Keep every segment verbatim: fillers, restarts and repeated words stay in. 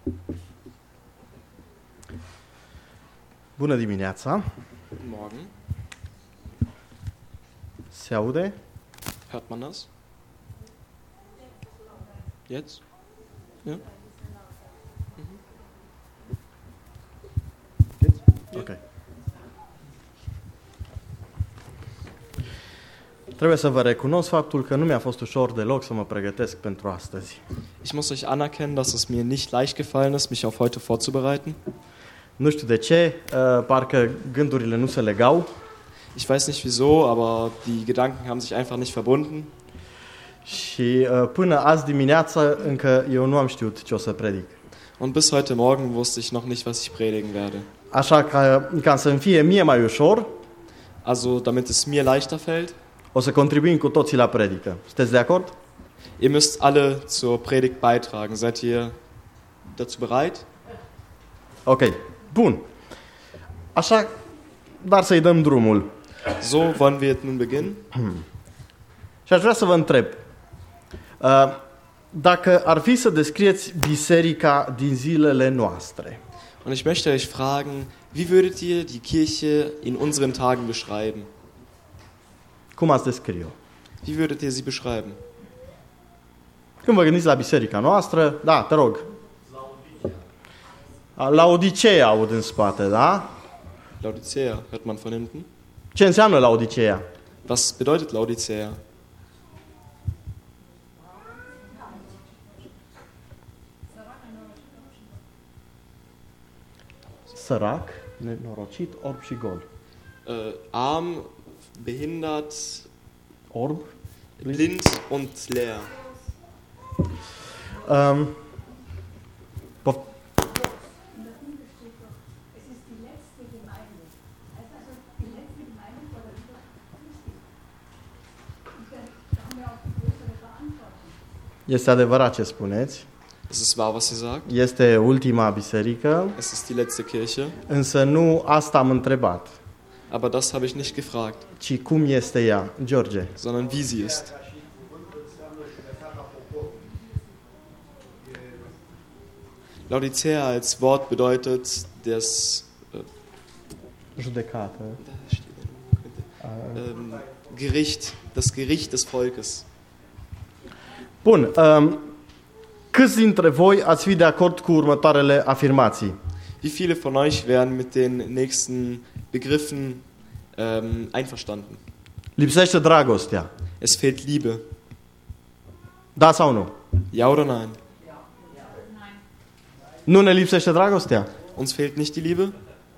Bună dimineața! Guten Morgen. Se aude? Hört man das? Jetzt? Ja? Ok. Trebuie să vă recunosc faptul că nu mi-a fost ușor deloc să mă pregătesc pentru astăzi. Ich muss euch anerkennen, dass es mir nicht leicht gefallen ist, mich auf heute vorzubereiten. Nu știu de ce, uh, parcă gândurile nu se legau. Ich weiß nicht wieso, aber die Gedanken haben sich einfach nicht verbunden. Și uh, până azi dimineață încă eu nu am știut ce o să predic. Und bis heute Morgen wusste ich noch nicht, was ich predigen werde. Așa că, ca să-mi fie mie mai ușor, Also, damit es mir leichter fällt, o să contribuim cu toții la predică. Sunteți de acord? ihr müsst alle zur Predigt beitragen. Seid ihr dazu bereit? Ok, bun. Așa, dar să-i dăm drumul. So wollen wir nun beginnen. Și aș vrea să vă întreb, uh, dacă ar fi să descrieți biserica din zilele noastre, Und ich möchte euch fragen, wie würdet ihr die Kirche in unseren Tagen beschreiben? cum ați descrie-o? Wie würdet ihr sie beschreiben? Când vă gândiți la biserica noastră, da, te rog. La Odiseea aud în spate, da? Laodicea, hört man von hinten. Ce înseamnă la Odiseea? Was bedeutet Laodicea? Sărac, nenorocit, orb și gol. Äh, arm, behindert, Orb? blind und leer. Um, pof- Es ist die letzte Gemeinde. Also die letzte Gemeinde vor der Überchristen. Und da haben wir auch die größere Verantwortung. este adevărat ce spuneți. Es ist wahr, was ihr sagt. Este ultima biserică, Es ist die letzte Kirche. însă nu asta am întrebat, Aber das habe ich nicht gefragt, ci cum este ea. George, sondern wie sie ist. Laodicea als Wort bedeutet das äh, judecată. ähm, Gericht, das Gericht des Volkes. Bun, um, câți dintre voi ați fi de acord cu următoarele afirmații? Wie viele von euch wären mit den nächsten Begriffen ähm, einverstanden? Lipsește dragostea. Es fehlt Liebe. Da sau nu? Ja oder nein? Nu ne lipsește dragostea? Uns fehlt nicht die Liebe?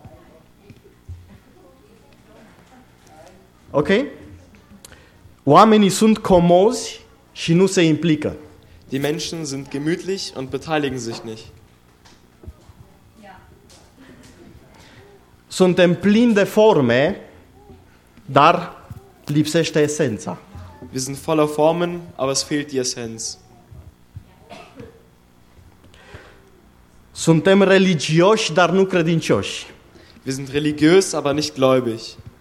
Ok? Oamenii sunt comozi și nu se implică. Die Menschen sind gemütlich und beteiligen sich nicht. Suntem plini de forme, dar lipsește esența. Wir sind voller Formen, aber es fehlt die Essenz. Suntem religioși, dar nu credincioși. Wir sind religiös, aber nicht gläubig.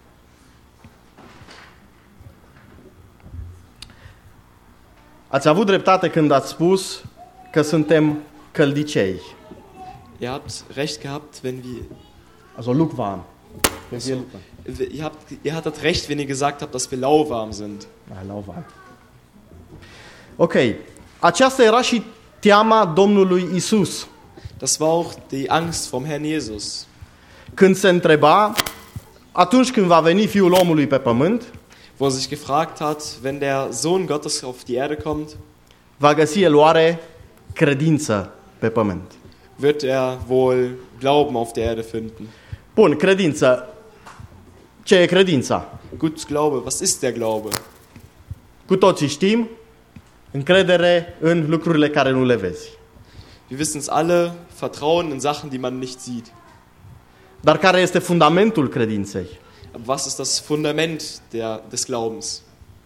Ați avut dreptate când ați spus că suntem căldicei. Ihr habt recht gehabt, wenn wir Also lukewarm. Also, ihr, habt, ihr hattet recht, wenn ihr gesagt habt, dass wir lauwarm sind. Ah, lauwarm. Ok. Aceasta era și teama Domnului Isus. Das war auch die Angst vom Herrn Jesus. Când se întreba, atunci când va veni Fiul omului pe pământ, Wo er sich gefragt hat, wenn der Sohn Gottes auf die Erde kommt, va găsi el oare credință pe pământ? wird er wohl Glauben auf der Erde finden. Bun, credință. Ce e credința? Gut, Glaube, was ist der Glaube? Cu toții știm, încredere în lucrurile care nu le vezi. Wir wissen es alle, Vertrauen in Sachen, die man nicht sieht. Dar care este fundamentul credinței? Aber was ist das Fundament der, des Glaubens?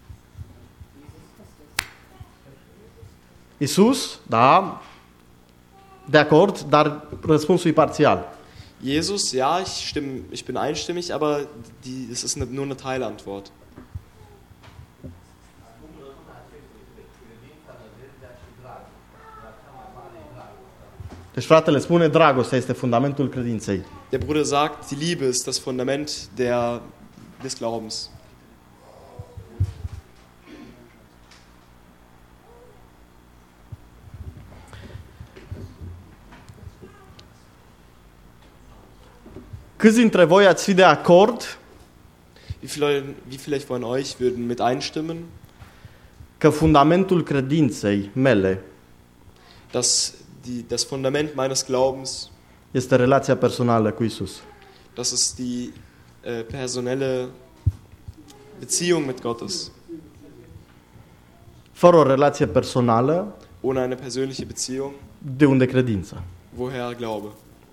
Isus, da, de acord, dar răspunsul e parțial. Jesus, ja, ich, stimme, ich bin einstimmig, aber die, das ist eine, nur eine Teilantwort. Deci fratele spune, dragostea este fundamentul credinței. Der Bruder sagt, die Liebe ist das Fundament der, des Glaubens. Câți dintre voi ați fi de acord Wie viele, wie vielleicht von euch würden mit einstimmen, că fundamentul credinței mele dass die, das Fundament meines Glaubens, este relația personală cu Isus? das ist die äh, personelle Beziehung mit Gottes. Fără o relație personală, Ohne eine persönliche Beziehung, de unde credința? woher Glaube?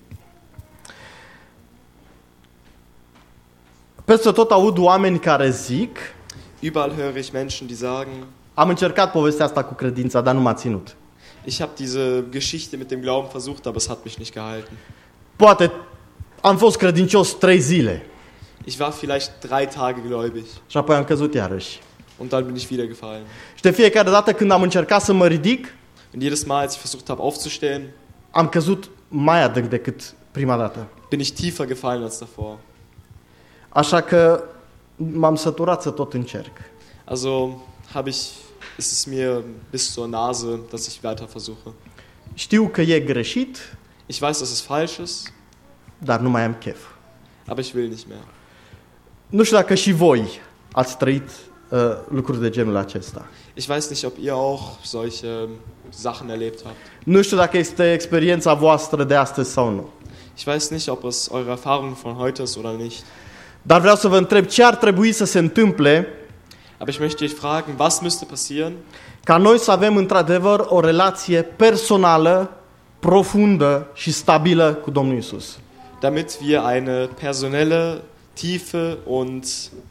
Peste tot aud oameni care zic, Überall höre ich Menschen, die sagen, am încercat povestea asta cu credința, dar nu m-a ținut. ich habe diese Geschichte mit dem Glauben versucht, aber es hat mich nicht gehalten. Poate am fost credincios trei zile Ich war vielleicht drei Tage gläubig și apoi am căzut iarăși. und dann bin ich wieder gefallen. Și de fiecare dată când am încercat să mă ridic, Und jedes Mal, als ich versucht habe aufzustehen, am căzut mai adânc decât prima dată. bin ich tiefer gefallen als davor. Așa că m-am săturat să tot încerc. Also habe ich, ist es mir bis zur Nase, dass ich weiter versuche. Știu că e greșit, Ich weiß, dass es falsch ist, dar nu mai am chef. aber ich will nicht mehr. Nu știu dacă și voi ați trăit uh, lucruri de genul acesta. Ich weiß nicht, ob ihr auch solche Sachen erlebt habt. Nu știu dacă este experiența voastră de astăzi sau nu. Ich weiß nicht, ob es eure Erfahrung von heute ist oder nicht. Dar vreau să vă întreb ce ar trebui să se întâmple Aber ich möchte euch fragen, was müsste passieren, ca noi să avem într-adevăr o relație personală, profundă și stabilă cu Domnul Isus. damit wir eine personelle, tiefe und,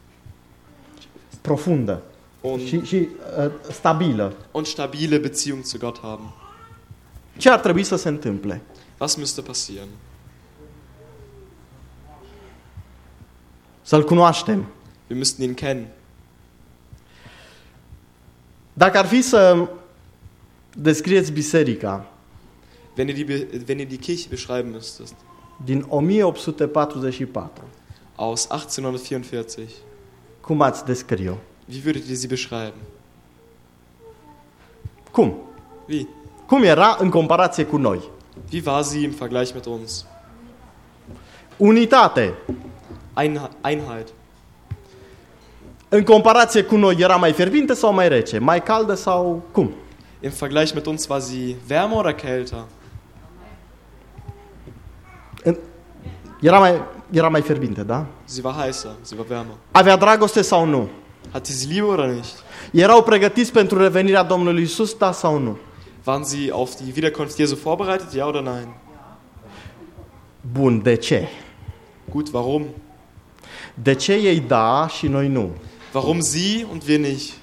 Profundă und, și, și uh, stabilă. und stabile Beziehung zu Gott haben. Ce ar trebui să se întâmple? Was müsste passieren? Să-L cunoaștem. Wir müssten ihn kennen. Dacă ar fi să descrieți biserica Wenn ihr die, wenn ihr die Kirche beschreiben müsstet, din o mie opt sute patruzeci și patru, aus achtzehnhundertvierundvierzig, cum ați descrie-o? wie würdet ihr sie beschreiben? Cum? Wie? Cum era în comparație cu noi? Wie war sie im Vergleich mit uns? Unitate. Ein, Einheit. În comparație cu noi era mai fierbinte sau mai rece? Mai caldă sau cum? Im Vergleich mit uns war sie wärmer oder kälter? În- Era mai, era mai fierbinte, da? Sie war heißer, sie war wärmer. Avea dragoste sau nu? Hatte sie Liebe oder nicht? Erau pregătiți pentru revenirea Domnului Isus, da sau nu? Waren sie auf die Wiederkunft Jesu vorbereitet, ja oder nein? Bun, de ce? Gut, warum? De ce ei da și noi nu? Warum sie und wir nicht?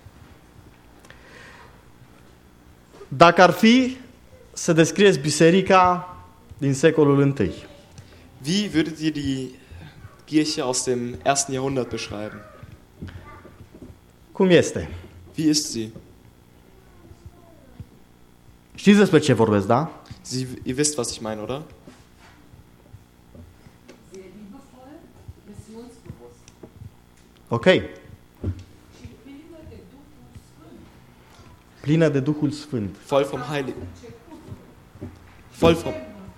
Dacă ar fi să descrieți biserica din secolul întâi, Wie würdet ihr die Kirche aus dem ersten Jahrhundert beschreiben? cum este? Wie ist sie? Știți despre ce vorbesc, da? Sie ihr wisst, was ich meine, oder? Sehr liebevoll, missionsbewusst. Ok. Și plină de Duhul Sfânt. Plină de Duhul Sfânt. Voll vom Heiligen. Voll vom,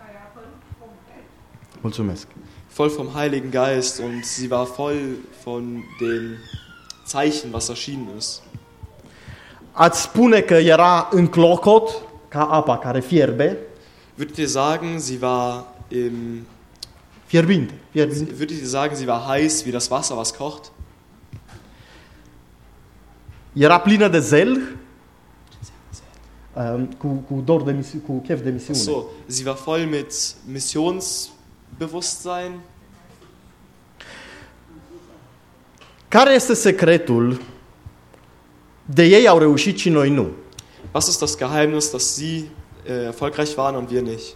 Mulțumesc. voll vom Heiligen Geist und sie war voll von dem Zeichen, was erschienen ist. Ați spune că era în clocot, ca apa care fierbe, Würdet ihr sagen, sie war im, fierbinte, fierbinte. würdet ihr sagen, sie war heiß wie das Wasser, was kocht? Era plină de zel, um, cu, cu dor de misi- cu chef de misiune. So, sie war voll mit Missionsbewusstsein. Care este secretul de ei au reușit și noi nu? Was ist das Geheimnis, dass sie äh, erfolgreich waren und wir nicht?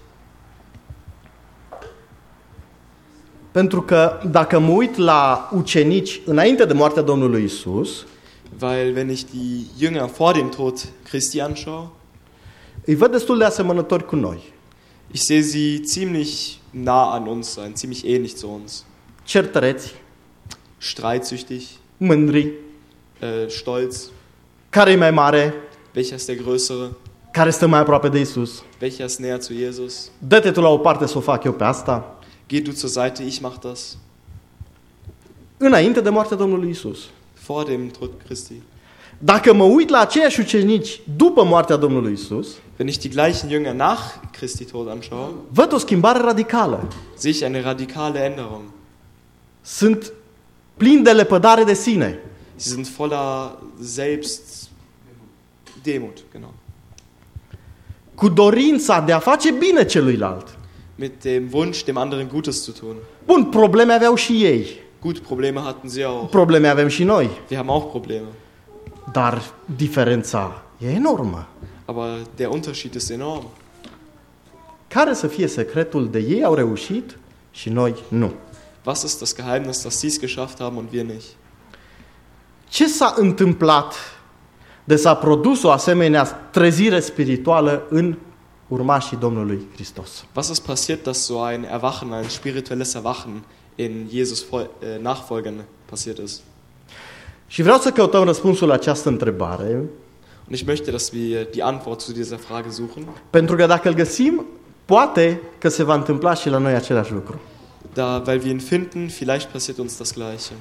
Pentru că dacă mă uit la ucenici înainte de moartea Domnului Isus, Weil wenn ich die Jünger vor dem Tod Christi anschaue, îi văd destul de asemănători cu noi. Ich sehe sie ziemlich nah an uns sein, ziemlich ähnlich zu uns. certăreți, Streitsüchtig, mândri, äh, stolz. care e mai mare, Welcher ist der Größere? care stă mai aproape de Isus. Welcher ist näher zu Jesus? Dă-te tu la o parte să o fac eu pe asta. Geh du zur Seite, ich mach das. Înainte de moartea Domnului Isus. Vor dem Tod Christi. Dacă mă uit la aceiași ucenici după moartea Domnului Isus, Wenn ich die gleichen Jünger nach Christi Tod anschaue, văd o schimbare radicală. sehe ich eine radikale Änderung. Sunt plini de lepădare de sine. Sie sind voller Selbstdemut, genau. Cu dorința de a face bine celuilalt. Mit dem Wunsch, dem anderen Gutes zu tun. Bun, probleme aveau și ei. Gut, Probleme hatten sie auch. Probleme avem și noi. Wir haben auch Probleme. Dar diferența e enormă. Aber der Unterschied ist enorm. Care să fie secretul de ei au reușit și noi nu? Was ist das Geheimnis, dass sie es geschafft haben und wir nicht? Ce s-a întâmplat de s-a produs o asemenea trezire spirituală în urmașii Domnului Hristos? Was ist passiert, dass so ein Erwachen, ein spirituelles Erwachen in Jesus äh, Nachfolgern passiert ist? Și vreau să căutăm răspunsul la această întrebare, Und ich möchte, dass wir die Antwort zu dieser Frage suchen, pentru că dacă îl găsim, poate că se va întâmpla și la noi același lucru. da, weil wir ihn finden, vielleicht passiert uns das Gleiche.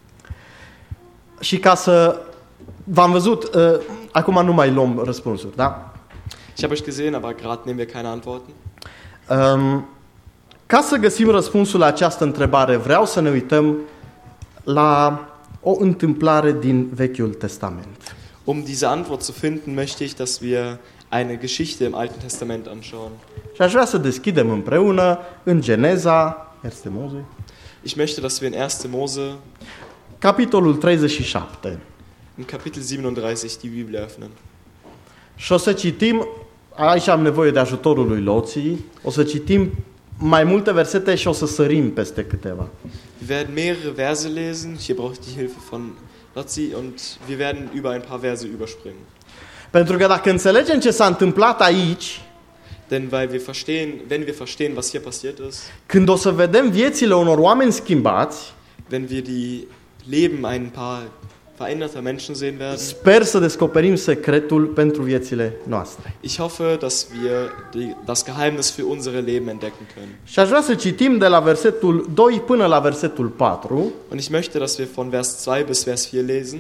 Și ca să... V-am văzut, uh, acum nu mai luăm răspunsuri, da? Ich habe euch gesehen, aber gerade nehmen wir keine Antworten. Um, ca să găsim răspunsul la această întrebare, vreau să ne uităm la o întâmplare din Vechiul Testament. Um diese Antwort zu finden, möchte ich, dass wir eine Geschichte im Alten Testament anschauen. Și aș vrea să deschidem împreună în Geneza, Erste Mose, Ich möchte, dass wir in erster Mose, capitolul treizeci și șapte. im Kapitel siebenunddreißig, die Bibel öffnen. Și o să citim, aici am nevoie de ajutorul lui Loții, o să citim mai multe versete și o să sărim peste câteva. Wir werden mehrere Verse lesen. Hier brauche ich die Hilfe von Lotzi und wir werden über ein paar Verse überspringen. Pentru că dacă înțelegem ce s-a întâmplat aici, Denn weil wir verstehen, wenn wir verstehen, was hier passiert ist, când o să vedem viețile unor oameni schimbați, wenn wir die Leben ein paar veränderter Menschen sehen werden, sper să descoperim secretul pentru viețile noastre. ich hoffe, dass wir die, das Geheimnis für unsere Leben entdecken können. Și aș vrea să citim de la versetul doi până la versetul patru. Und ich möchte, dass wir von Vers zwei bis Vers vier lesen.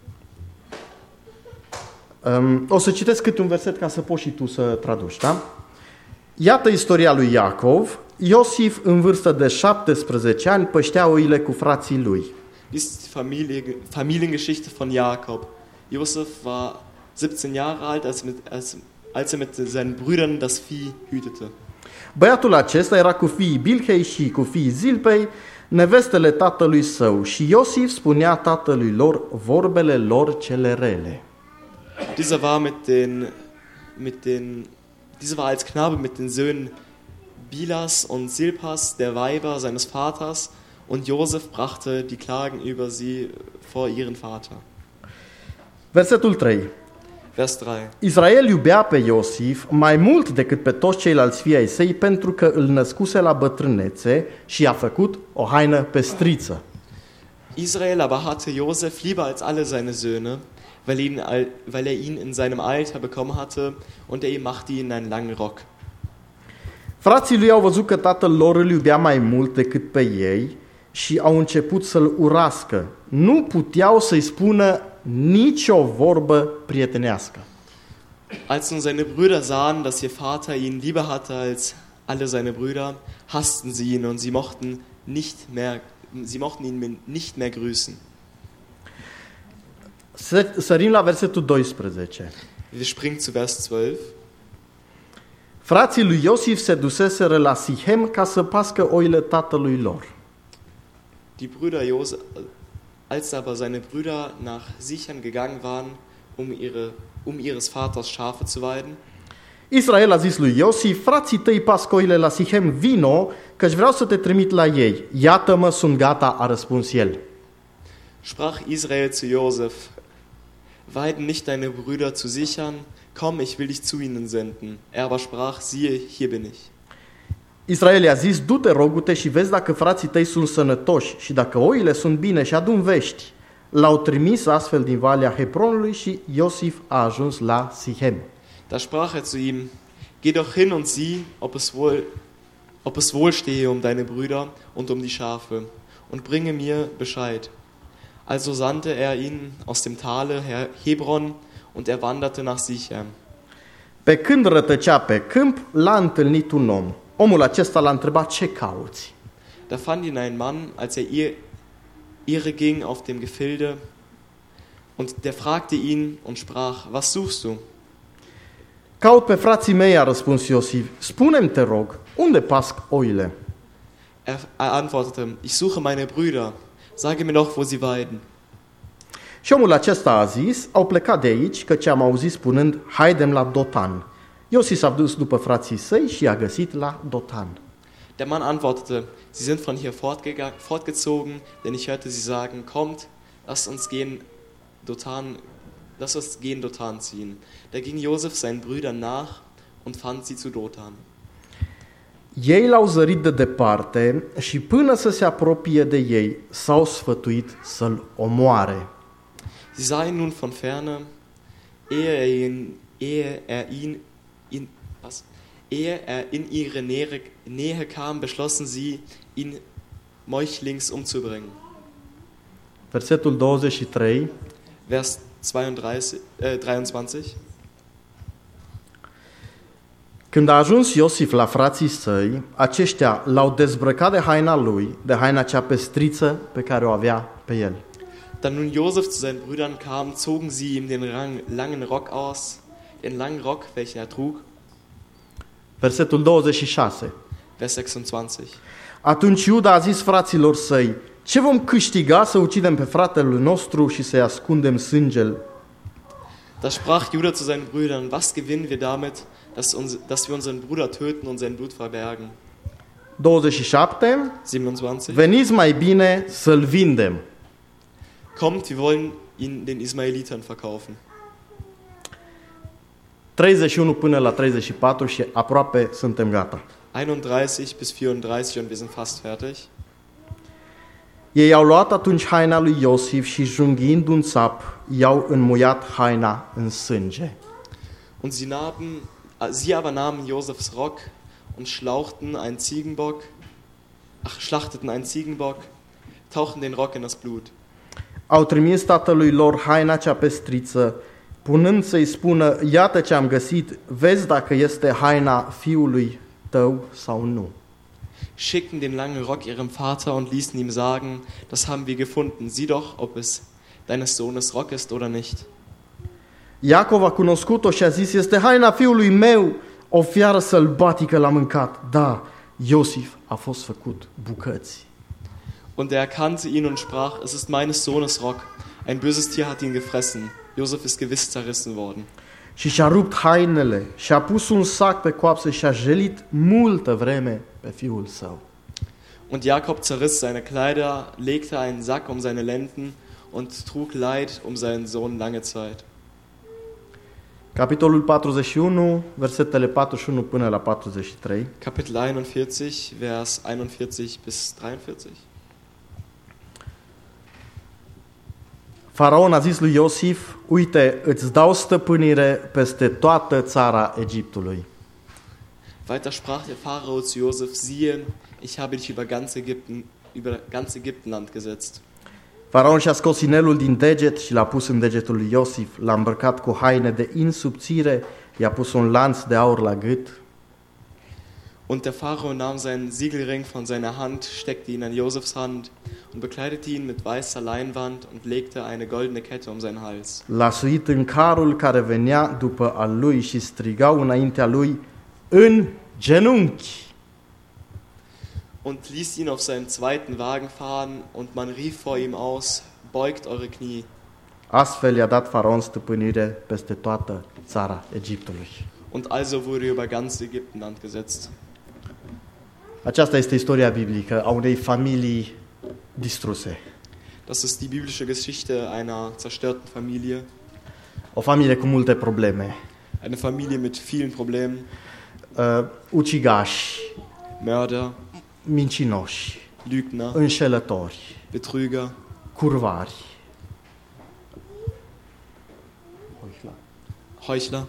Um, o să citesc câte un verset ca să poți și tu să traduci, da? Iată istoria lui Iacov. Iosif, în vârstă de șaptesprezece ani, păștea oile cu frații lui. Dies ist die Familie, Familiengeschichte von Jakob. Josef war siebzehn Jahre alt, als er, mit, als, als er mit seinen Brüdern das Vieh hütete. Băiatul acesta era cu fiii Bilhei și cu fiii Zilpei, nevestele tatălui său, și Iosif spunea tatălui lor vorbele lor cele rele. Dieser war mit den, mit den, dieser war als Knabe mit den Söhnen Bilas und Silpas, der Weiber seines Vaters, und Josef brachte die Klagen über sie vor ihren Vater. Versetul trei. Vers drei. Israel iubea pe Iosif mai mult decât pe toți ceilalți fii ai săi, pentru că îl născuse la bătrânețe și i-a făcut o haină pestriță. Israel aber hatte Josef lieber als alle seine Söhne, weil, ihn, weil er ihn in seinem Alter bekommen hatte, und er ihm machte ihn einen langen Rock. Frații lui au văzut că tatăl lor îl iubea mai mult decât pe ei și au început să-l urască. Nu puteau să-i spună nicio vorbă prietenească. Als nun seine Brüder sahen, dass ihr Vater ihn lieber hatte als alle seine Brüder, hassten sie ihn und sie mochten, nicht mehr, sie mochten ihn nicht mehr grüßen. Sărim la versetul doisprezece. Wir springen zu Vers zwölf. Frații lui Iosif se duseseră la Sichem ca să pască oile tatălui lor. Die Brüder Josef, als aber seine Brüder nach Sichem gegangen waren, um, ihre, um ihres Vaters Schafe zu weiden, Israel a zis lui Iosif, frații tăi pască oile la Sichem, vino, căci vreau să te trimit la ei. Iată-mă, sunt gata, a răspuns el. sprach Israel zu Josef, weiden nicht deine Brüder zu Sichem, komm, ich will dich zu ihnen senden. Er aber sprach, siehe, hier bin ich. Israel i-a zis, du-te, rogute, și vezi dacă frații tăi sunt sănătoși și dacă oile sunt bine și adu-mi vești. L-au trimis astfel din Valea Hebronului și Iosif a ajuns la Sichem. Da sprach er zu ihm, geh doch hin und sieh, ob es wohl, ob es wohl stehe um deine Brüder und um die Schafe, und bringe mir Bescheid. Also sandte er ihn aus dem Tale Hebron, und er wanderte nach Sichem. Pe când rătăcea pe câmp, l-a întâlnit un om. Omul acesta l-a întrebat, ce cauți? Da fand ihn ein Mann, als er ihr, ihre ging auf dem Gefilde, und der fragte ihn und sprach, was suchst du? Caut pe frații mei, a răspuns Iosif. Spune-mi, te rog, unde pasc oile? Er, er antwortete, ich suche meine Brüder, sage mir doch, wo sie weiden. Și omul acesta a zis, au plecat de aici, căci am auzit spunând, haidem la Dotan. Iosif s-a dus după frații săi și i-a găsit la Dotan. Der Mann antwortete, sie sind von hier fortgezogen, denn ich hörte sie sagen, kommt, lasst uns gehen Dotan, lasst uns gehen Dotan ziehen. Da ging Josef seinen Brüdern nach und fand sie zu Dotan. Ei l-au zărit de departe și până să se apropie de ei, s-au sfătuit să-l omoare. Sie sahen nun von ferne, ehe er ihn, ehe er ihn in, was? Ehe er in ihre Nähe, Nähe kam, beschlossen sie, ihn meuchlings umzubringen. Versetul douăzeci și trei. Vers zweiunddreißig, äh, dreiundzwanzig. Când a ajuns Iosif la frații săi, aceștia l-au dezbrăcat de haina lui, de haina cea pestriță pe care o avea pe el. Da nun Josef zu seinen Brüdern kam, zogen sie ihm den langen Rock aus, den langen Rock, welchen er trug. Versetul douăzeci și șase. Vers sechsundzwanzig. Atunci Iuda a zis fraților săi, ce vom câștiga să ucidem pe fratele nostru și să-i ascundem sângele? Da sprach Juda zu seinen Brüdern, was gewinnen wir damit, dass, uns, dass wir unseren Bruder töten und sein Blut verbergen? douăzeci și șapte. siebenundzwanzig. Veniți mai bine să-l vindem. Kommt, wir wollen ihn den Ismaelitern verkaufen. treizeci și unu până la treizeci și patru și aproape suntem gata. einunddreißig bis vierunddreißig und wir sind fast fertig. Ei au luat atunci haina lui Iosif și junghiind un țap, i-au înmuiat haina în sânge. Und sie, nahmen, sie aber nahmen Josefs Rock und schlauchten einen Ziegenbock, ach, schlachteten einen Ziegenbock, tauchten den Rock in das Blut. Au trimis tatălui lor haina cea pestriță, punând să-i spună, iată ce am găsit, vezi dacă este haina fiului tău sau nu. Schickten den langen Rock ihrem Vater und ließen ihm sagen, das haben wir gefunden, sieh doch, ob es deines Sohnes Rock ist oder nicht. Iacov a cunoscut-o și a zis, este haina fiului meu, o fiară sălbatică l-a mâncat. Da, Iosif a fost făcut bucăți. Und er erkannte ihn und sprach, es ist meines Sohnes Rock, ein böses Tier hat ihn gefressen, Josef ist gewiss zerrissen worden. Și și-a rupt hainele și a pus un sac pe coapsă și a jelit multă vreme pe fiul său. Und Jakob zerriss seine Kleider, legte einen Sack um seine Lenden und trug Leid um seinen Sohn lange Zeit. Capitolul patruzeci și unu, versetele patruzeci și unu până la patruzeci și trei. Kapitel einundvierzig, Vers einundvierzig bis dreiundvierzig. Faraon a zis lui Iosif, uite, îți dau stăpânire peste toată țara Egiptului. Weiter sprach der Pharao zu Josef, siehe, ich habe dich über ganz Ägypten, über ganz Ägyptenland gesetzt. Faraon și-a scos inelul din deget și l-a pus în degetul lui Iosif, l-a îmbrăcat cu haine de insubțire, i-a pus un lanț de aur la gât. Und der Pharao nahm seinen Siegelring von seiner Hand, steckte ihn an Josefs Hand und bekleidete ihn mit weißer Leinwand und legte eine goldene Kette um seinen Hals. L-a suit în carul care venea după al lui și strigau înaintea lui, în genunchi. Und ließ ihn auf seinem zweiten Wagen fahren und man rief vor ihm aus, beugt eure Knie. Astfel i-a dat Faraon stăpânire peste toată țara Egiptului. Und also wurde über ganz Ägyptenland gesetzt. Aceasta este istoria biblică a unei familii distruse. Das ist die biblische Geschichte einer zerstörten Familie. O familie cu multe probleme. Eine Familie mit vielen Problemen. Uh, ucigași, Mörder, mincinoși, Lügner, înșelători, Betrüger, curvari. Heuchler.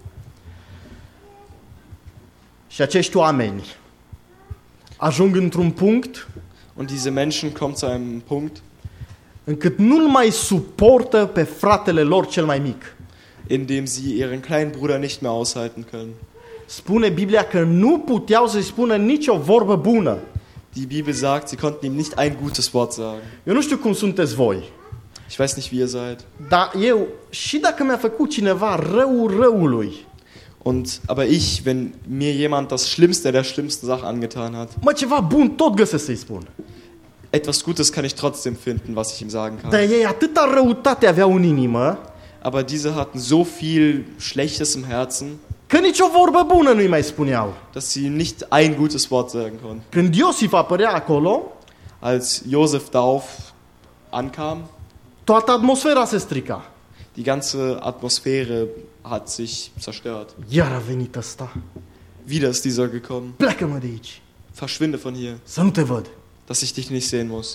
Și acești oameni ajung într-un punct Und diese Menschen kommen zu einem Punkt, încât nu-l mai suportă pe fratele lor cel mai mic. in dem sie ihren kleinen Bruder nicht mehr aushalten können. Spune Biblia că nu puteau să-i spună nicio vorbă bună. Die Bibel sagt, sie konnten ihm nicht ein gutes Wort sagen. Eu nu știu cum sunteți voi, Ich weiß nicht, wie ihr seid. dar eu, și dacă mi-a făcut cineva răul răului, Und aber ich, wenn mir jemand das Schlimmste der schlimmsten Sache angetan hat, mă, ceva bun tot găsesc să-i spun. etwas Gutes kann ich trotzdem finden, was ich ihm sagen Dar kann. ei atâta răutate aveau în inimă, Aber diese hatten so viel Schlechtes im Herzen, că nicio vorbă bună nu-i mai spuneau. dass sie nicht ein gutes Wort sagen konnten. Când Iosif apărea acolo, Als Josef darauf ankam, toată atmosfera se strica. die ganze Atmosphäre hat sich zerstört. Iar a venit ăsta. Wieder ist dieser gekommen. Pleacă-mă de aici, Verschwinde von hier, să nu te văd. dass ich dich nicht sehen muss.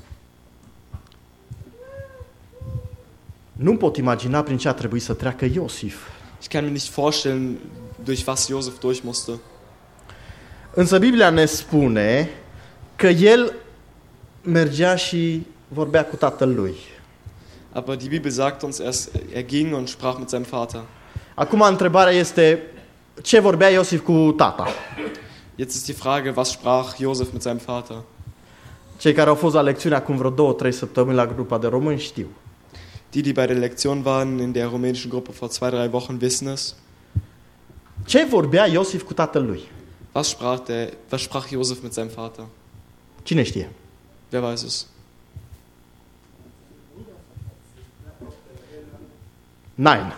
Nu pot imagina prin ce a trebuit să treacă Iosif. Ich kann mir nicht vorstellen, durch was Josef durch musste. Însă Biblia ne spune că el mergea și vorbea cu tatăl lui. Aber die Bibel sagt uns, er, er ging und sprach mit seinem Vater. Acum întrebarea este, ce vorbea Iosif cu tata? Jetzt ist die Frage, was sprach Josef mit seinem Vater? Cei care au fost la lecțiune acum vreo două, trei săptămâni la grupa de români știu. Die, die bei der Lektion waren in der rumänischen Gruppe vor zwei, drei Wochen, wissen es. Ce vorbea Iosif cu tatăl lui? Was sprach, der, was sprach Josef mit seinem Vater? Cine știe? Wer weiß es? Nine.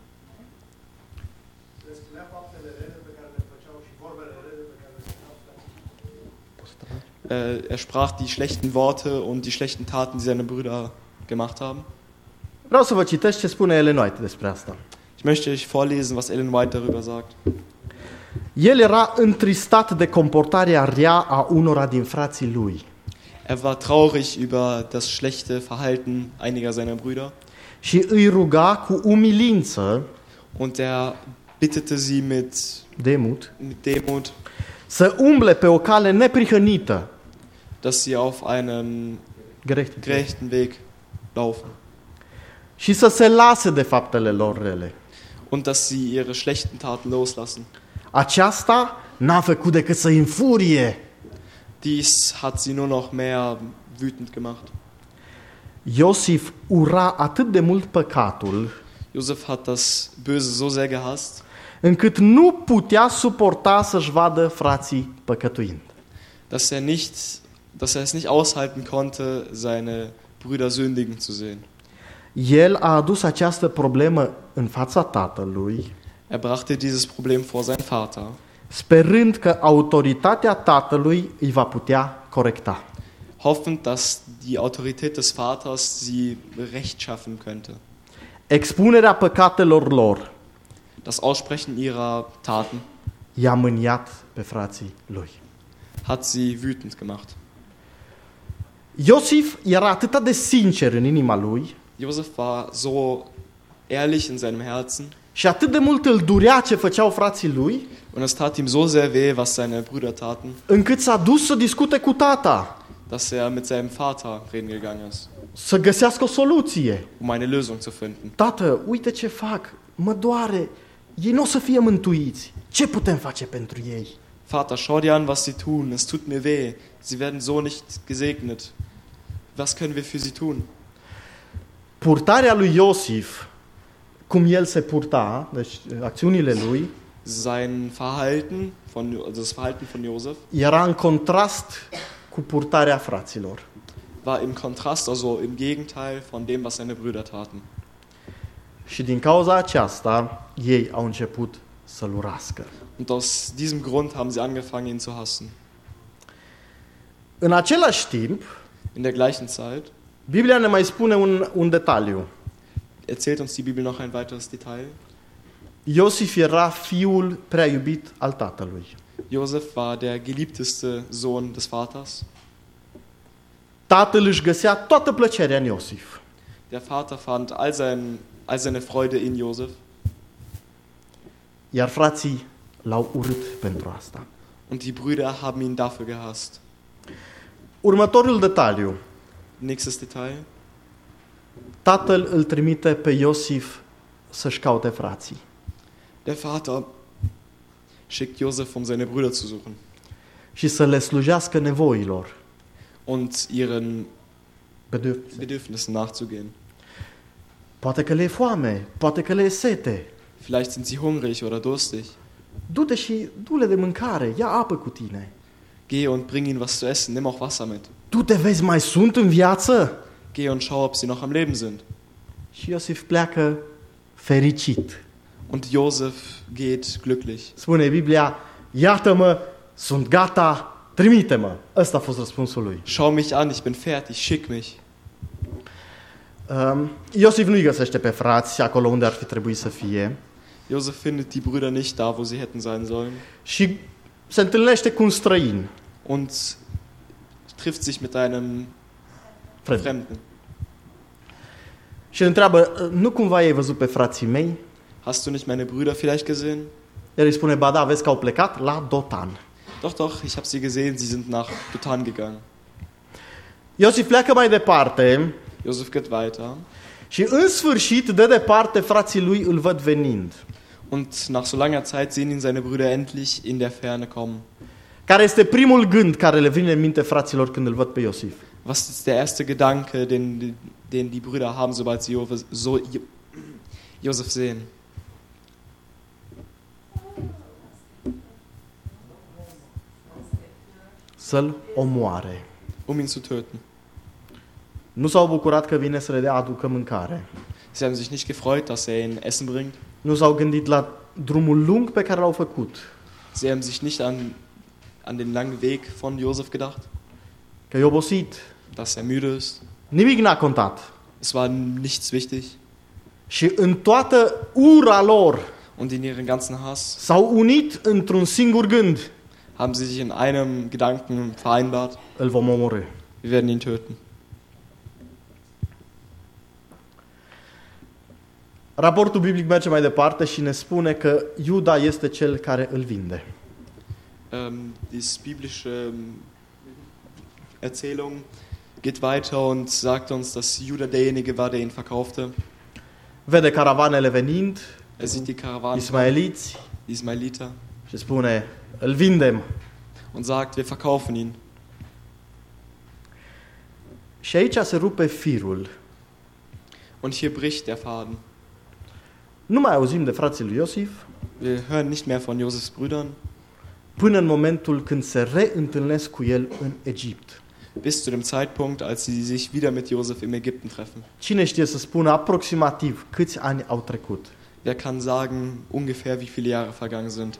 Äh, er sprach die schlechten Worte und die schlechten Taten, die seine Brüder gemacht haben. Vreau să vă citesc ce spune Ellen White despre asta. Ich möchte euch vorlesen, was Ellen White darüber sagt. El era întristat de comportarea rea a unora din frații lui Er war traurig über das schlechte Verhalten einiger seiner Brüder și îi ruga cu umilință, und er bittete sie mit, demut, mit Demut, să umble pe o cale neprihănită, dass sie auf einen gerecht, gerechten Weg laufen și să se lase de faptele lor rele. und dass sie ihre schlechten Taten loslassen. Aceasta n-a făcut decât să-i înfurie. Dies hat sie nur noch mehr wütend gemacht. Iosif ura atât de mult păcatul, Josef hat das Böse so sehr gehasst, încât nu putea suporta să-și vadă frații păcătuind. dass er nicht, dass er es nicht aushalten konnte, seine Brüder sündigen zu sehen. El a adus această problemă în fața tatălui, Er brachte dieses Problem vor seinen Vater, sperând că autoritatea tatălui îi va putea corecta. hoffend, dass die Autorität des Vaters sie rechtschaffen könnte. Expunerea păcatelor lor Das Aussprechen ihrer Taten i-a mâniat pe frații lui. hat sie wütend gemacht. Iosif era atât de sincer în inima lui Josef war so ehrlich in seinem Herzen și atât de mult îl durea ce făceau frații lui, und es tat ihm so sehr weh, was seine Brüder taten, încât s-a dus să discute cu tata, dass er mit seinem Vater reden gegangen ist, să găsească o soluție. um eine Lösung zu finden. Tată, uite ce fac, mă doare, ei nu o să fie mântuiți. Ce putem face pentru ei? Vater, schau dir an, was sie tun. Es tut mir weh. Sie werden so nicht gesegnet. Was können wir für sie tun? Purtarea lui Iosif, cum el se purta, deci acțiunile lui, Sein Verhalten, von, also das Verhalten von Josef, era în contrast cu purtarea fraților. war im Kontrast, also im Gegenteil von dem, was seine Brüder taten. Și din cauza aceasta, ei au început să-l urască. Und aus diesem Grund haben sie angefangen, ihn zu hassen. În același timp, In der gleichen Zeit Biblia ne mai spune un, un detaliu. erzählt uns die Bibel noch ein weiteres Detail. Iosif era fiul prea iubit al tatălui. Josef war der geliebteste Sohn des Vaters. Tatăl își găsea toată plăcerea în Iosif. Der Vater fand all, sein, all seine Freude in Josef. Iar frații l-au urât pentru asta. Und die Brüder haben ihn dafür gehasst. Următorul detaliu. Nächstes Detail. Tatăl îl trimite pe Iosif să-și caute frații. Der Vater schickt Josef, um seine Brüder zu suchen Și să le slujească nevoilor. und ihren Bedürfnisse. Bedürfnissen nachzugehen. Poate că le e foame, poate că le e sete. Vielleicht sind sie hungrig oder durstig. Du-te și du-le de mâncare, ia apă cu tine. Geh und bring ihnen was zu essen, nimm auch Wasser mit. Tu te vezi, mai sunt în viață? Geh und schau, ob sie noch am Leben sind. Și Iosif pleacă fericit. Und Josef geht glücklich. Spune Biblia, iată-mă, sunt gata, trimite-mă. Ăsta a fost răspunsul lui. Schau mich an, ich bin fertig, schick mich. Um, Iosif nu-i găsește pe frați acolo unde ar fi trebuit să fie Josef findet die Brüder nicht da, wo sie hätten sein sollen. și se întâlnește cu un străin. Und trifft sich mit einem Fremd. Fremden. Și îl întreabă, nu cumva ai văzut pe frații mei? Hast du nicht meine Brüder vielleicht gesehen? El îi spune, ba da, vezi că au plecat la Dotan. Doch, doch, ich habe sie gesehen, sie sind nach Dotan gegangen. Iosif pleacă mai departe Josef geht weiter. și în sfârșit, de departe, frații lui îl văd venind. Und nach so langer Zeit sehen ihn seine Brüder endlich in der Ferne kommen. Care este primul gând care le vine în minte fraților când îl văd pe Iosif? Was ist der erste Gedanke, den, den die Brüder haben, sobald sie Josef, so, Josef sehen? Să-l omoare. Um ihn zu töten. Nu s-au bucurat că vine să le dea aducă mâncare. Sie haben sich nicht gefreut, dass er ihnen Essen bringt. Nu s-au gândit la drumul lung pe care l-au făcut. Sie haben sich nicht an, an den langen Weg von Josef gedacht, Că e obosit. dass er müde ist. Nimic n-a contat. Es war nichts wichtig. Și în toată ura lor Und in ihren ganzen Hass s-au unit într-un singur gând. haben sie sich in einem Gedanken vereinbart: Îl vom omorî. Wir werden ihn töten. Raportul biblic merge mai departe și ne spune că Iuda este cel care îl vinde. Ähm, diese biblische ähm, Erzählung geht weiter und sagt uns, dass Juda derjenige war, der ihn verkaufte. Vede caravanele venind, Er sieht die Karawanen, ismaeliți, die Ismailiter, și spune, îl vindem. und sagt, wir verkaufen ihn. Și aici se rupe firul. Und hier bricht der Faden. Nu mai auzim de frații lui Iosif Wir hören nicht mehr von Josefs Brüdern, până în momentul când se reîntâlnesc cu el în Egipt. bis zu dem Zeitpunkt, als sie sich wieder mit Josef im Ägypten treffen. Cine știe să spună aproximativ câți ani au trecut? Wer kann sagen, ungefähr wie viele Jahre vergangen sind?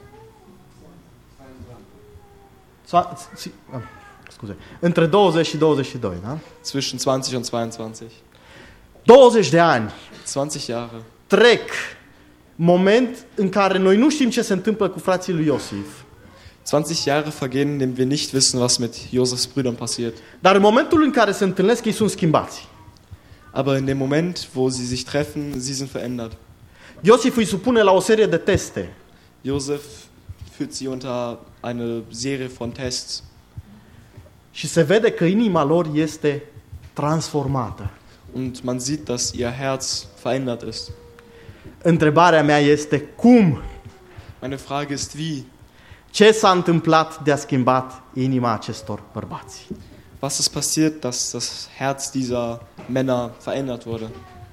Ța- ți- ah, Scuze. Între douăzeci și douăzeci și doi, da? Zwischen zwanzig und zweiundzwanzig. douăzeci de ani zwanzig Jahre. trec, moment în care noi nu știm ce se întâmplă cu frații lui Iosif. zwanzig Jahre vergehen, in dem wir nicht wissen, was mit Josefs Brüdern passiert. Dar în momentul în care se întâlnesc, ei sunt schimbați. Aber in dem Moment, wo sie sich treffen, sie sind verändert. Iosif îi supune la o serie de teste. Josef führt sie unter eine Serie von Tests. Și se vede că inima lor este transformată. Und man sieht, dass ihr Herz verändert ist. Întrebarea mea este cum? Meine Frage ist, wie? Ce s-a întâmplat de a schimbat inima acestor bărbați? Was ist passiert, dass das Herz dieser Männer verändert wurde?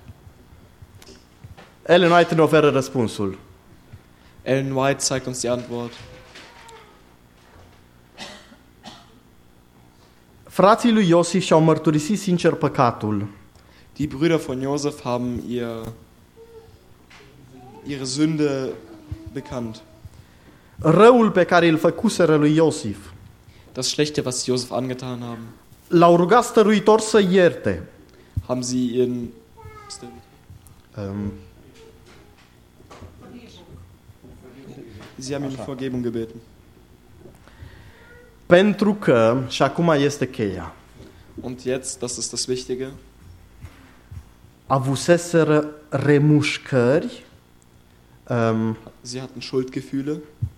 Ellen White ne oferă răspunsul. Ellen White zeigt uns die Antwort. Frații lui Iosif și-au mărturisit sincer păcatul. Die Brüder von Josef haben ihr, ihre Sünde bekannt. Răul pe care îl făcuseră lui Iosif. Das Schlechte, was sie Josef angetan haben, L-au rugat stăruitor să ierte. haben sie ihren Um, Sie haben ihn um Vergebung gebeten. Pentru că, și acum este cheia, Und jetzt, das ist das Wichtige, avuseseră remușcări, um, sie hatten Schuldgefühle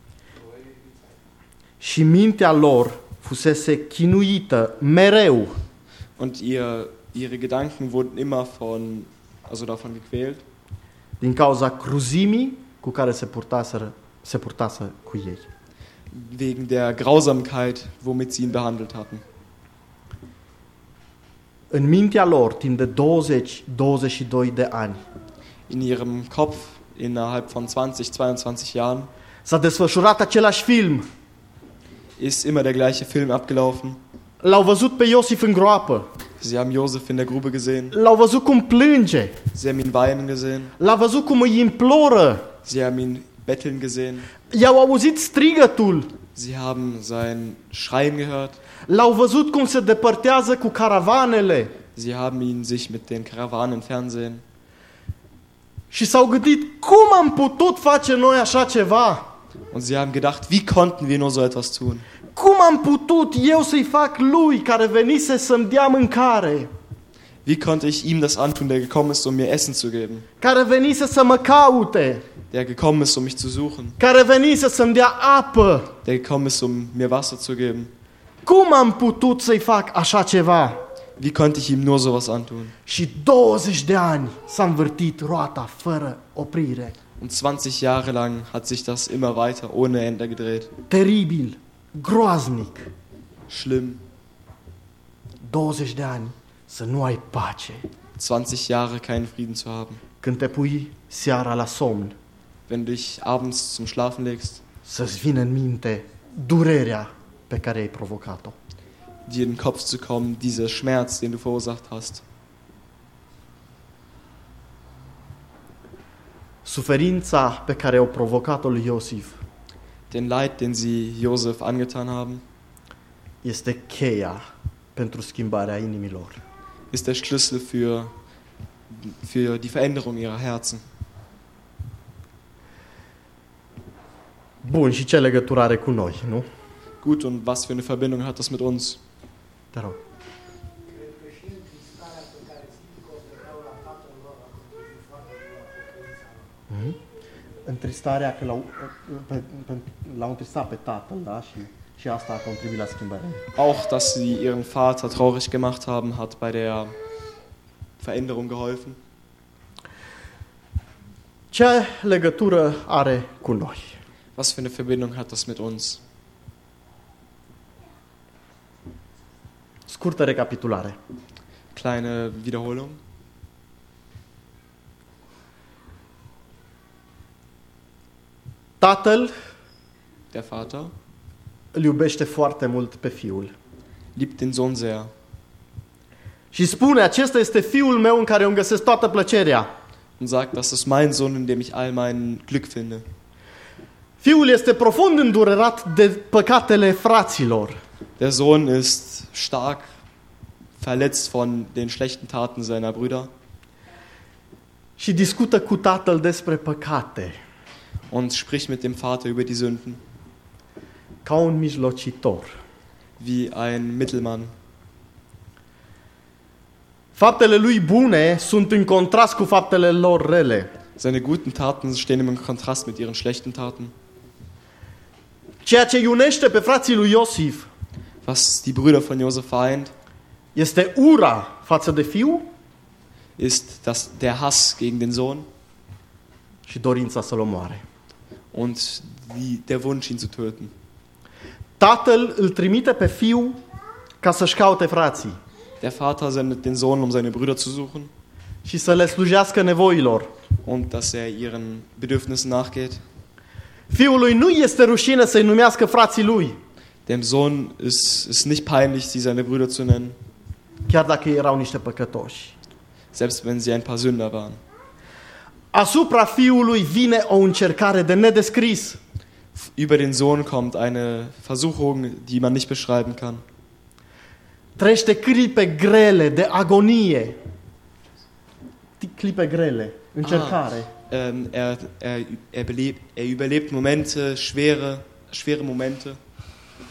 și mintea lor fusese chinuită mereu und ihr, ihre Gedanken wurden immer von, also davon gequält, din cauza cruzimii cu care se purtaseră, se purtase cu ei. wegen der Grausamkeit, womit sie ihn behandelt hatten. În mintea lor, timp de douăzeci douăzeci și doi de ani, In ihrem Kopf innerhalb von zwanzig, zweiundzwanzig Jahren s-a desfășurat același film. ist immer der gleiche Film abgelaufen. L-au văzut pe Iosif în groapă, Sie haben Josef in der Grube gesehen, l-au văzut cum plânge, sie haben ihn weinen gesehen, l-au văzut cum îi imploră, sie haben ihn betteln gesehen, i-au auzit strigătul, sie haben sein Schreien gehört, l-au văzut cum se depărtează cu caravanele sie haben ihn sich mit den Karawanen im Fernsehen și s-au gândit cum am putut face noi așa ceva? und sie haben gedacht, wie konnten wir nur so etwas tun? Cum am putut eu să-i fac lui care venise să-mi dea mâncare, Wie konnte ich ihm das antun, der gekommen ist, um mir Essen zu geben, care venise să mă caute, der gekommen ist, um mich zu suchen, care venise să-mi dea apă? der gekommen ist, um mir Wasser zu geben? Cum am putut să-i fac așa ceva? Wie konnte ich ihm nur sowas antun? Și douăzeci de ani s-a învârtit roata fără oprire. Und zwanzig Jahre lang hat sich das immer weiter ohne Ende gedreht. Teribil, groaznic. Schlimm. douăzeci de ani să nu ai pace. zwanzig Jahre keinen Frieden zu haben. Când te pui seara la somn, Wenn du dich abends zum Schlafen legst, să-ți vină în minte durerea pe care ai provocat-o. dir in den Kopf zu kommen, dieser Schmerz, den du verursacht hast. Suferința pe care au provocat-o lui Iosif Den Leid, den sie Josef angetan haben, este cheia pentru schimbarea inimilor. ist der Schlüssel für, für die Veränderung ihrer Herzen. Bun, și ce legătură are cu noi, nu? Gut, und was für eine Verbindung hat das mit uns? Te rog. Cred că și întristarea pe care ții că o vedeau la tatăl lor a contribuit foarte mult la pocăința lor. Mhm. Întristarea că l-au, pe, pe, l-au întristat pe tatăl, da? Și, și asta a contribuit la schimbare. Auch, dass sie ihren Vater traurig gemacht haben, hat bei der Veränderung geholfen. Ce legătură are cu noi? Was für eine Verbindung hat das mit uns? Scurtă recapitulare. Kleine Wiederholung. Tatăl Der Vater îl iubește foarte mult pe fiul. liebt den Sohn sehr Și spune, acesta este fiul meu în care îmi găsesc toată plăcerea. und sagt, das ist mein Sohn, in dem ich all mein Glück finde. Fiul este profund îndurerat de păcatele fraților. Der Sohn ist stark verletzt von den schlechten Taten seiner Brüder Și discută cu tatăl despre păcate, und spricht mit dem Vater über die Sünden, ca un mijlocitor. wie ein Mittelmann. Faptele lui bune sunt în contrast cu faptele lor rele. Seine guten Taten stehen im Kontrast mit ihren schlechten Taten. Ceea ce iunește pe frații lui Iosif Was die Brüder von Josef vereint, este ura față de fiu ist das, der Hass gegen den Sohn și dorința să-l omoare. und die, der Wunsch, ihn zu töten. Tatăl îl trimite pe fiu ca să-și caute frații Der Vater sendet den Sohn, um seine Brüder zu suchen și să le slujească nevoilor. und dass er ihren Bedürfnissen nachgeht. Fiului nu este rușine să-i numească frații lui, Dem Sohn ist es nicht peinlich, sie seine Brüder zu nennen, chiar dacă erau niște păcătoși. selbst wenn sie ein paar Sünder waren. Asupra fiului vine o încercare de nedescris. Über den Sohn kommt eine Versuchung, die man nicht beschreiben kann. Trăiește clipe grele de agonie. Clipe grele, încercare. Ähm, er, er, er, belebt, er überlebt Momente, schwere, schwere Momente.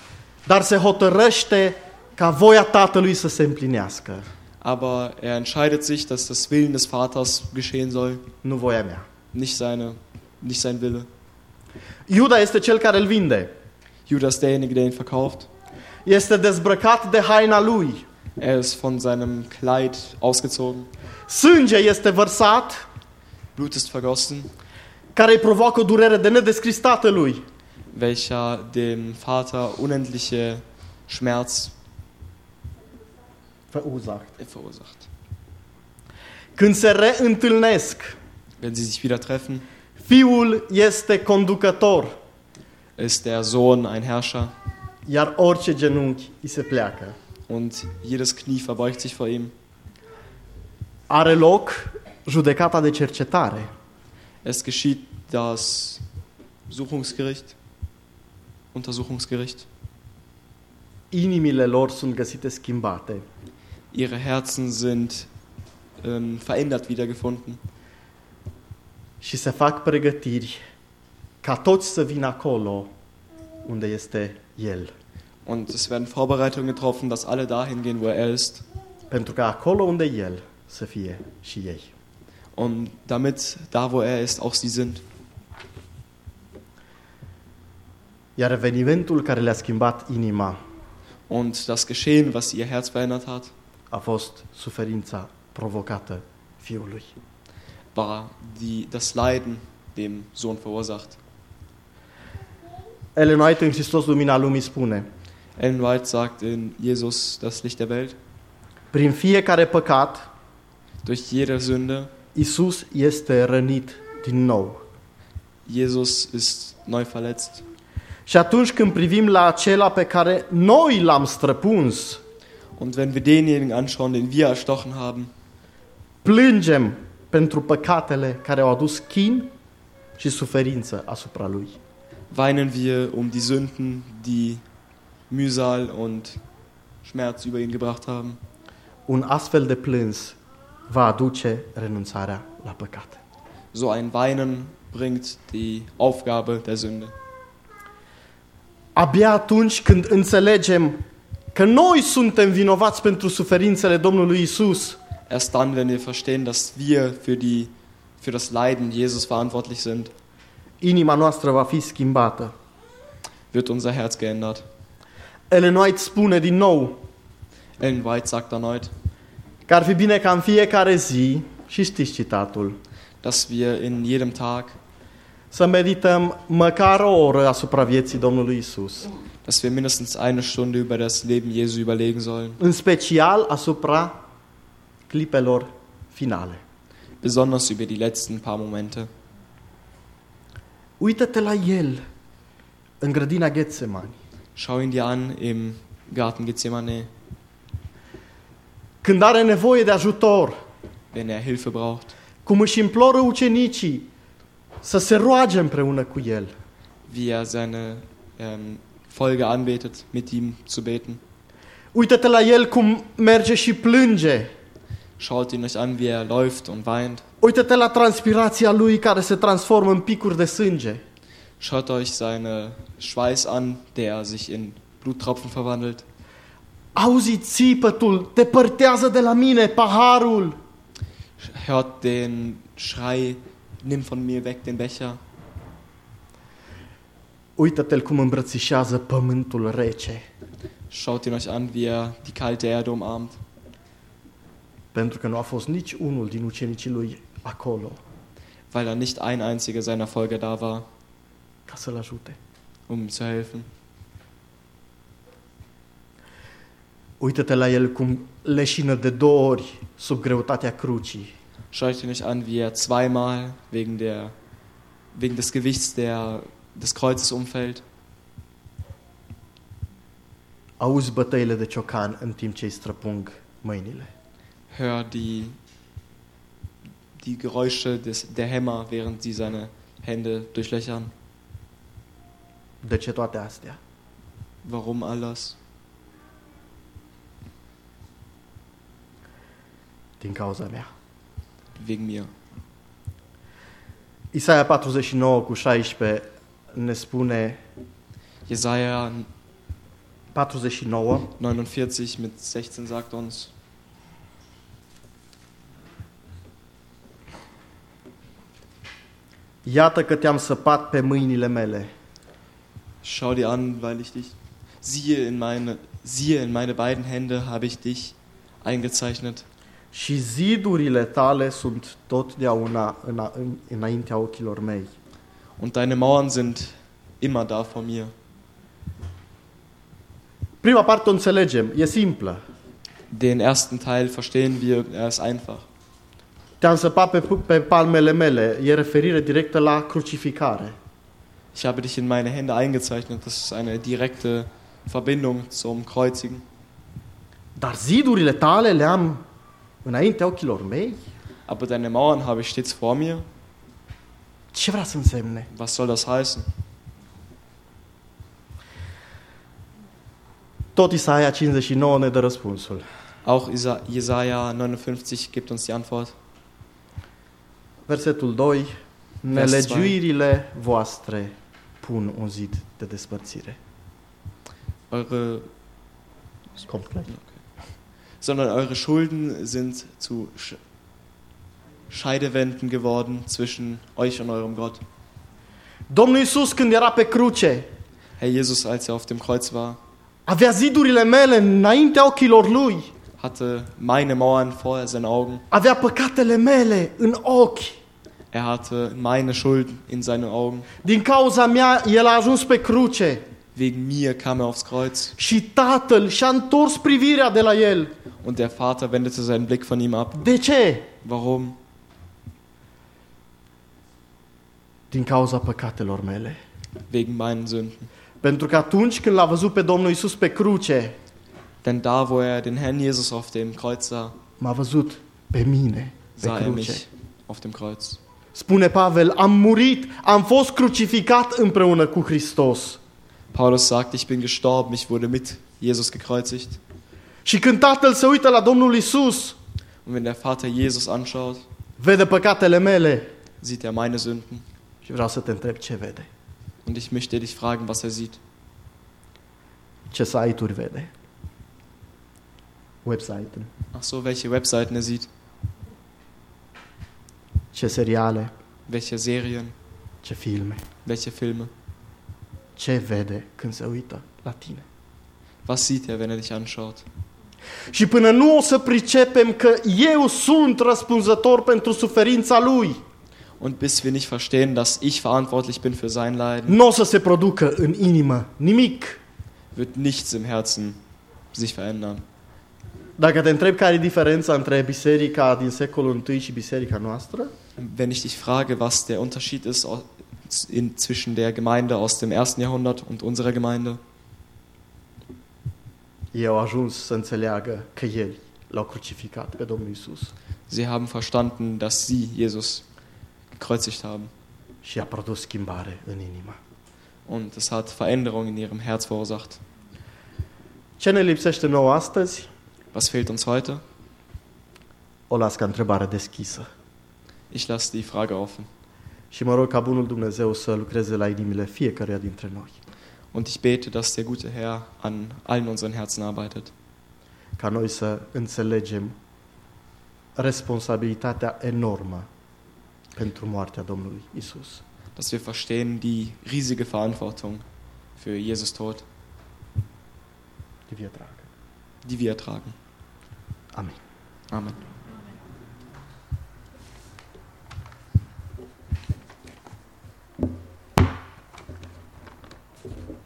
dar se hotărăște ca voia Tatălui să se împlinească, Aber er entscheidet sich, dass das Willen des Vaters geschehen soll, nu voia mea. nicht, seine, nicht sein Wille. Iuda este cel care îl vinde. Judas ist derjenige, der ihn verkauft. Este dezbrăcat de haina lui. Er ist von seinem Kleid ausgezogen. Sânge este vărsat, Blut ist vergossen, care îi provoacă o durere de nedescris tatălui. welcher dem Vater unendliche Schmerz Verursacht. verursacht. Când se reîntâlnesc, Wenn sie sich wieder treffen, fiul este conducător, ist der Sohn ein Herrscher iar orice genunchi îi se pleacă. und jedes Knie verbeugt sich vor ihm. Are loc judecata de cercetare. Es geschieht das Suchungsgericht, Untersuchungsgericht. Inimile lor sunt găsite schimbate. Ihre Herzen sind ähm, verändert wiedergefunden. Și se fac pregătiri ca toți să vină acolo unde este El. Und es werden Vorbereitungen getroffen, dass alle dahin gehen, wo er ist. Pentru că acolo unde El să fie și ei. Und damit da, wo er ist, auch sie sind. Iar evenimentul care le-a schimbat inima Und das Geschehen, was ihr Herz verändert hat, a fost suferința provocată Fiului. war die, das Leiden dem Sohn verursacht. Ellen White în Hristos Lumina Lumii spune: Ellen White sagt in Jesus, das Licht der Welt, prin fiecare păcat, durch jede Sünde, Isus este rănit din nou. Jesus ist neu verletzt. Și atunci când privim la acela pe care noi l-am străpuns, Und wenn wir denjenigen anschauen, den wir erstochen haben, plângem pentru păcatele care au adus chin și suferință asupra lui. weinen wir um die Sünden, die Mühsal und Schmerz über ihn gebracht haben. Un astfel de plâns va aduce renunțarea la păcat. So ein Weinen bringt die Aufgabe der Sünde. Abia atunci când înțelegem că noi suntem vinovați pentru suferințele Domnului Isus, Erst dann, wenn wir verstehen, dass wir für, die, für das Leiden Jesus verantwortlich sind, inima noastră va fi schimbată. wird unser Herz geändert. Ellen White spune din nou Ellen White sagt erneut, că ar fi bine ca în fiecare zi, și știți citatul, dass wir in jedem Tag, să medităm măcar o oră asupra vieții Domnului Isus, dass wir mindestens eine Stunde über das Leben Jesu überlegen sollen. în special asupra clipelor finale. Besonders über die letzten paar Momente. Uită-te la El în grădina Getsemani. Schau ihn dir an im Garten Gethsemane, Când are nevoie de ajutor, wenn er Hilfe braucht, cum își imploră ucenicii să se roage împreună cu El. wie er seine ähm, Folge anbetet, mit ihm zu beten. Uită-te la El cum merge și plânge. Schaut ihn euch an, wie er läuft und weint. Uită-te la transpirația Lui care se transformă în picuri de sânge. Schaut euch seine Schweiß an, der sich in Bluttropfen verwandelt. Auzi țipătul, depărtează de la mine paharul. Hört den Schrei, nimm von mir weg den Becher. Uită-te-l cum îmbrățișează pământul rece. Schaut ihn euch an, wie er die kalte Erde umarmt. Pentru că nu a fost nici unul din ucenicii Lui acolo Weil da nicht ein einziger seiner Folge da war, ca să-l ajute. um ihm zu helfen. Uită-te la El cum leșină de două ori sub greutatea crucii. Schaut ihn euch an, wie er zweimal wegen, der, wegen des Gewichts der, des Kreuzes umfällt. Auzi bătăile de ciocan în timp ce îi străpung mâinile. Hör die, die Geräusche des, der Hämmer, während sie seine Hände durchlöchern. De ce toate astea? Warum alles? Din cauza mea. Wegen mir. Isaia patruzeci și nouă cu șaisprezece ne spune: Jesaja patruzeci și nouă. neunundvierzig mit sechzehn sagt uns: Iată că te-am săpat pe mâinile mele. Schau dir an, weil ich dich siehe in meine siehe in meine beiden Hände habe ich dich eingezeichnet. Și zidurile tale sunt totdeauna îna- în- înaintea ochilor mei. Und deine Mauern sind immer da vor mir. Prima parte o înțelegem, e simplă. Den ersten Teil verstehen wir, er ist einfach. Te-am săpat pe, pe palmele mele, e referire directă la crucificare. Ich habe dich in meine Hände eingezeichnet. Das ist eine direkte Verbindung zum Kreuzigen. Dar zidurile tale le-am înaintea ochilor mei? Aber deine Mauern habe ich stets vor mir. Ce vrea să însemne? Was soll das heißen? Tot Isaia cincizeci și nouă ne dă răspunsul. Auch Isa- Jesaja neunundfünfzig gibt uns die Antwort. Versetul doi. Vers Nelegiuirile voastre pun un zid de despărțire. Eure, Kommt gleich. sondern eure Schulden sind zu Sch- Scheidewänden geworden zwischen euch und eurem Gott. Domnul Iisus când era pe cruce, Herr Jesus, als er auf dem Kreuz war, avea zidurile mele înaintea ochilor lui. hatte meine Mauern vor seinen Augen. Avea păcatele mele în ochi. Er hatte meine Schulden in seinen Augen. Din cauza mea, el a ajuns pe cruce. Wegen mir kam er aufs Kreuz. Și tatăl și-a întors privirea de la el. Und der Vater wendete seinen Blick von ihm ab. De ce? Warum? Din cauza păcatelor mele. Wegen meinen Sünden. Pentru că atunci când l-a văzut pe Domnul Iisus pe cruce, Denn da, wo er den Herrn Jesus auf dem Kreuz sah, m-a văzut pe mine pe sah er cruce. mich auf dem Kreuz. Spune Pavel, am murit, am fost crucificat împreună cu Hristos. Paulus sagt, ich bin gestorben, ich wurde mit Jesus gekreuzigt. Și când tatăl se uită la Domnul Iisus, Und wenn der Vater Jesus anschaut, vede păcatele mele. sieht er meine Sünden. Și vreau să te întreb ce vede. Und ich möchte dich fragen, was er sieht. Ce site-uri vede? Website-uri. Ach so, welche Webseiten er sieht, Ce seriale, welche Serien, ce filme. welche Filme. Ce vede când se uită la tine? Was sieht er, wenn er dich anschaut? Și până nu o să pricepem că eu sunt răspunzător pentru suferința lui, Und bis wir nicht verstehen, dass ich verantwortlich bin für sein Leiden, nu o să se producă în inimă nimic. wird nichts im Herzen sich verändern. Dacă te întreb care e diferența între biserica din secolul I și biserica noastră, Wenn ich dich frage, was der Unterschied ist au- in, zwischen der Gemeinde aus dem ersten Jahrhundert und unserer Gemeinde, ei au ajuns să înțeleagă că ei l-au crucificat pe Domnul Iisus sie haben verstanden, dass sie Jesus gekreuzigt haben. și a produs schimbare în inimă. Und es hat Veränderung in ihrem Herz verursacht. Ce ne lipsește nouă astăzi? Was fehlt uns heute? O las ca întrebare deschisă. Ich lasse die Frage offen. Și mă rog ca bunul Dumnezeu să lucreze la inimile fiecăruia dintre noi. Und ich bete, dass der gute Herr an allen unseren Herzen arbeitet. Ca noi să înțelegem responsabilitatea enormă pentru moartea Domnului Isus. Dass wir verstehen die riesige Verantwortung für Jesus Tod, Die wir tragen. die wir tragen. Amen. Amen.